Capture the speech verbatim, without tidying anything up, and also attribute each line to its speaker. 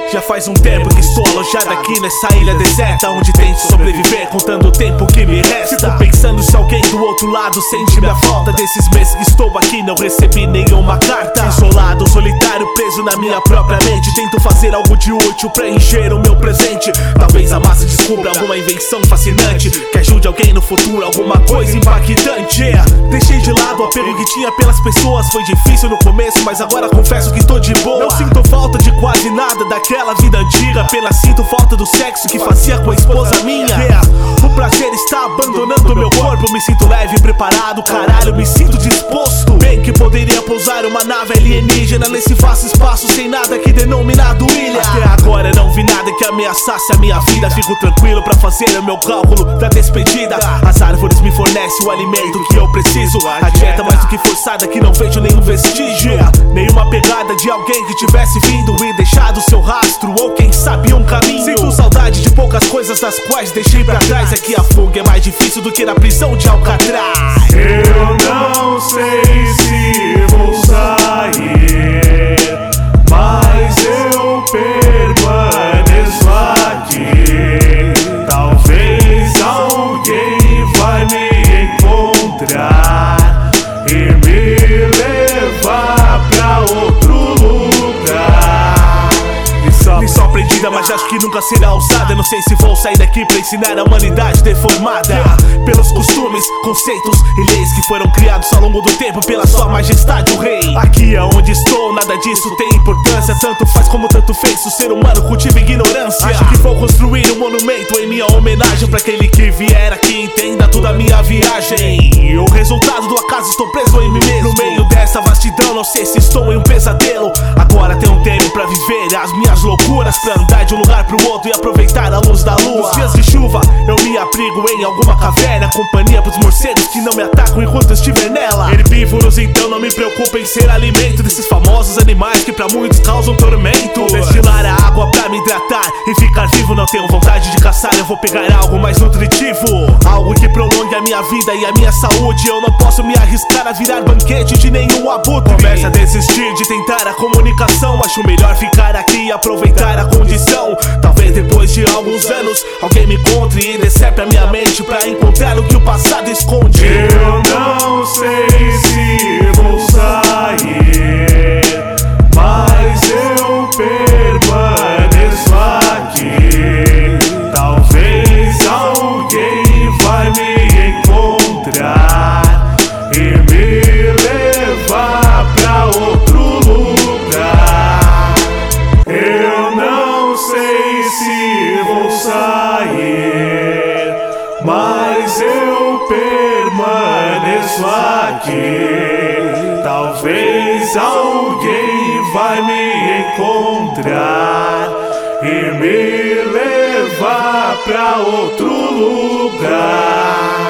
Speaker 1: Já faz um tempo que estou alojado aqui nessa ilha deserta, onde tento sobreviver contando o tempo que me resta. Fico pensando se alguém do outro lado sente minha falta. Desses meses que estou aqui não recebi nenhuma carta. Isolado, solitário, preso na minha própria mente. Tento fazer algo de útil pra encher o meu presente. Talvez a massa descubra alguma invenção fascinante que ajude alguém no futuro, alguma coisa impactante. Yeah. Deixei de lado o apego que tinha pelas pessoas. Foi difícil no começo, mas agora confesso que tô de boa. Não sinto falta de quase nada daquela vida antiga. Apenas sinto falta do sexo que fazia com a esposa minha. Yeah. O prazer está abandonando meu corpo. Me sinto leve e preparado, caralho, me sinto disposto. Bem que poderia pousar uma nave alienígena nesse vasto espaço sem nada que denominado ilha. Até agora não vi nada que ameaçasse a minha vida. Fico tranquilo pra fazer o meu cálculo da despedida. As árvores me fornecem o alimento que eu preciso. A dieta mais do que forçada que não vejo nenhum vestígio. Nenhuma pegada de alguém que tivesse vindo e deixado seu rastro, ou quem sabe um caminho. Sinto saudade de poucas coisas das quais deixei pra trás. Aqui a fuga é mais difícil do que na prisão de Alcatraz.
Speaker 2: Eu não sei se vou sair, mas eu permaneço aqui. Talvez alguém vai me encontrar e me levar pra outro lugar.
Speaker 1: Lição, lição aprendida, mas acho que nunca será usada. Não sei se vou sair daqui pra ensinar a humanidade deformada pelos costumes, conceitos e leis que foram criados ao longo do tempo pela sua majestade o rei. Aqui é onde estou, nada disso tem importância. Tanto faz como tanto fez, o ser humano cultiva ignorância. Acho que vou construir um monumento em minha homenagem pra aquele que vier aqui entenda toda a minha viagem. E o resultado do acaso, estou preso em mim mesmo. No meio dessa vastidão, não sei se estou em um pesadelo. Agora tenho um tempo pra viver as minhas loucuras, pra andar de um lugar pro outro e aproveitar a luz da lua. Nos dias de chuva eu me abrigo em alguma caverna, companhia pros morcegos que não me atacam enquanto eu estiver nela. Herbívoros então não me preocupa em ser alimento desses famosos animais que pra muitos causam tormento. Destilar a água pra me hidratar e ficar vivo. Não tenho vontade de caçar, eu vou pegar algo mais nutritivo, algo que prolongue a minha vida e a minha saúde. Eu não posso me arriscar a virar banquete de nenhum abutre. Começa a desistir de tentar a comunicação. Acho melhor ficar aqui e aproveitar a condição. Talvez depois de alguns anos alguém me encontre e decepe a minha mente pra encontrar o que o passado esconde.
Speaker 2: Eu não sei se vou sair, mas eu permaneço aqui. Talvez alguém vai me encontrar e me levar pra outro lugar. Eu não sei se vou sair, mas eu permaneço aqui. Talvez alguém vai me encontrar e me levar pra outro lugar.